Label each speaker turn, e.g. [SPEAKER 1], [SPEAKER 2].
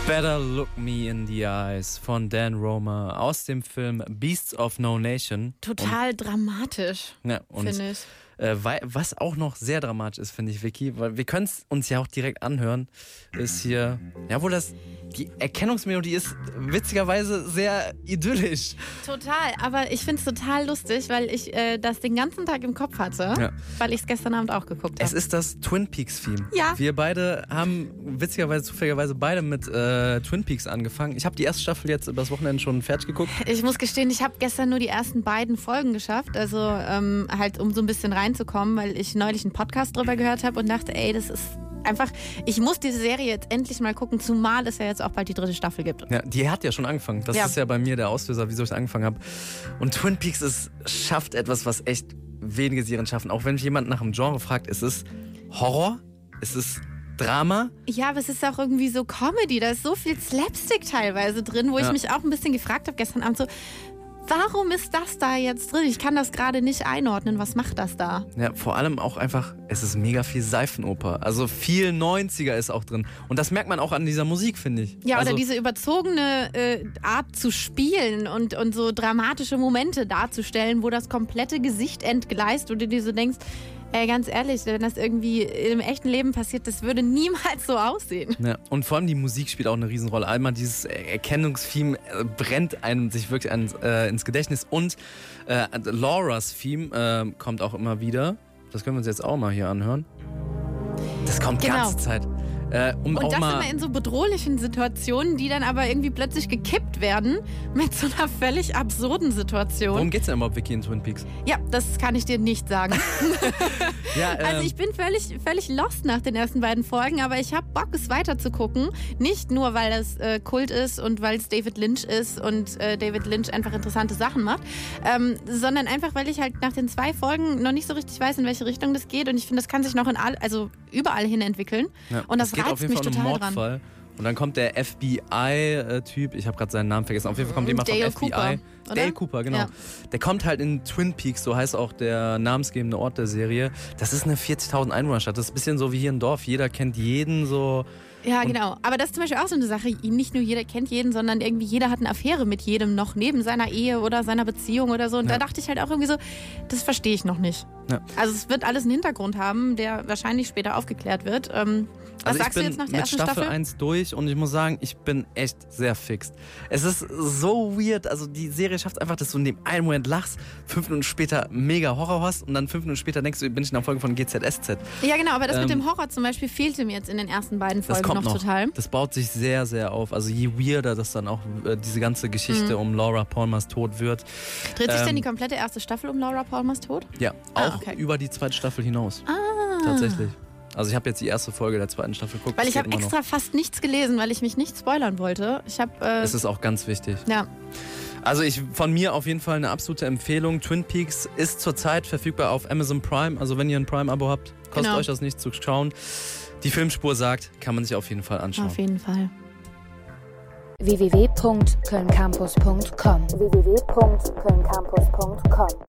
[SPEAKER 1] Better Look Me in the Eyes von Dan Romer aus dem Film Beasts of No Nation.
[SPEAKER 2] Total dramatisch, finde ich.
[SPEAKER 1] Was auch noch sehr dramatisch ist, finde ich, Vicky, weil wir können es uns ja auch direkt anhören, ist hier, die Erkennungsmelodie ist witzigerweise sehr idyllisch.
[SPEAKER 2] Total, aber ich finde es total lustig, weil ich das den ganzen Tag im Kopf hatte, weil ich es gestern Abend auch geguckt habe.
[SPEAKER 1] Es ist das Twin Peaks-Theme.
[SPEAKER 2] Ja.
[SPEAKER 1] Wir beide haben zufälligerweise beide mit Twin Peaks angefangen. Ich habe die erste Staffel jetzt übers Wochenende schon fertig geguckt.
[SPEAKER 2] Ich muss gestehen, ich habe gestern nur die ersten beiden Folgen geschafft, also halt um so ein bisschen reinzukommen, weil ich neulich einen Podcast drüber gehört habe und dachte, das ist einfach, ich muss diese Serie jetzt endlich mal gucken, zumal es ja jetzt auch bald die 3. Staffel gibt.
[SPEAKER 1] Ja, die hat ja schon angefangen. Das ist ja bei mir der Auslöser, wieso ich angefangen habe. Und Twin Peaks schafft etwas, was echt wenige Serien schaffen. Auch wenn mich jemand nach einem Genre fragt, ist es Horror? Ist es Drama?
[SPEAKER 2] Ja, aber es ist auch irgendwie so Comedy. Da ist so viel Slapstick teilweise drin, wo ich mich auch ein bisschen gefragt habe gestern Abend so, warum ist das da jetzt drin? Ich kann das gerade nicht einordnen. Was macht das da? Ja,
[SPEAKER 1] vor allem auch einfach, es ist mega viel Seifenoper. Also viel 90er ist auch drin. Und das merkt man auch an dieser Musik, finde ich.
[SPEAKER 2] Ja, oder diese überzogene Art zu spielen und so dramatische Momente darzustellen, wo das komplette Gesicht entgleist und du dir so denkst, ganz ehrlich, wenn das irgendwie im echten Leben passiert, das würde niemals so aussehen.
[SPEAKER 1] Ja, und vor allem die Musik spielt auch eine Riesenrolle. Einmal dieses Erkennungstheme brennt einem sich wirklich ins Gedächtnis. Und Lauras Theme kommt auch immer wieder. Das können wir uns jetzt auch mal hier anhören. Das kommt die ganze Zeit.
[SPEAKER 2] Und das immer in so bedrohlichen Situationen, die dann aber irgendwie plötzlich gekippt werden mit so einer völlig absurden Situation.
[SPEAKER 1] Worum geht's denn überhaupt, Vicky, in Twin Peaks?
[SPEAKER 2] Ja, das kann ich dir nicht sagen. Also ich bin völlig lost nach den ersten beiden Folgen, aber ich habe Bock, es weiter zu gucken. Nicht nur, weil es Kult ist und weil es David Lynch ist und David Lynch einfach interessante Sachen macht, sondern einfach, weil ich halt nach den 2 Folgen noch nicht so richtig weiß, in welche Richtung das geht. Und ich finde, das kann sich noch überall hin entwickeln.
[SPEAKER 1] Ja,
[SPEAKER 2] und das reizt
[SPEAKER 1] auf jeden
[SPEAKER 2] mich
[SPEAKER 1] Fall um
[SPEAKER 2] total
[SPEAKER 1] Mordfall.
[SPEAKER 2] dran.
[SPEAKER 1] Und dann kommt der FBI-Typ, ich habe gerade seinen Namen vergessen, auf jeden Fall kommt jemand vom FBI.
[SPEAKER 2] Cooper,
[SPEAKER 1] Dale Cooper, genau. Ja. Der kommt halt in Twin Peaks, so heißt auch der namensgebende Ort der Serie. Das ist eine 40.000 Einwohnerstadt, das ist ein bisschen so wie hier im Dorf, jeder kennt jeden so.
[SPEAKER 2] Ja, genau. Aber das ist zum Beispiel auch so eine Sache, nicht nur jeder kennt jeden, sondern irgendwie jeder hat eine Affäre mit jedem noch, neben seiner Ehe oder seiner Beziehung oder so. Und da dachte ich halt auch irgendwie so, das verstehe ich noch nicht. Ja. Also es wird alles einen Hintergrund haben, der wahrscheinlich später aufgeklärt wird. Was sagst du jetzt nach der ersten Staffel?
[SPEAKER 1] Ich bin mit Staffel 1 durch und ich muss sagen, ich bin echt sehr fixt. Es ist so weird, also die Serie schafft einfach, dass du in dem einen Moment lachst, 5 Minuten später mega Horror hast und dann 5 Minuten später denkst du, bin ich in der Folge von GZSZ.
[SPEAKER 2] Ja genau, aber das mit dem Horror zum Beispiel fehlte mir jetzt in den ersten beiden Folgen noch total.
[SPEAKER 1] Das baut sich sehr, sehr auf. Also je weirder das dann auch diese ganze Geschichte um Laura Palmers Tod wird.
[SPEAKER 2] Dreht sich denn die komplette erste Staffel um Laura Palmers Tod?
[SPEAKER 1] Ja, auch über die 2. Staffel hinaus. Tatsächlich. Also ich habe jetzt die erste Folge der 2. Staffel geguckt.
[SPEAKER 2] Weil ich habe extra fast nichts gelesen, weil ich mich nicht spoilern wollte.
[SPEAKER 1] Das ist auch ganz wichtig.
[SPEAKER 2] Ja.
[SPEAKER 1] Also von mir auf jeden Fall eine absolute Empfehlung. Twin Peaks ist zurzeit verfügbar auf Amazon Prime. Also wenn ihr ein Prime-Abo habt, kostet euch das nicht zu schauen. Die Filmspur sagt, kann man sich auf jeden Fall anschauen.
[SPEAKER 2] Auf jeden Fall.
[SPEAKER 3] www.kölncampus.com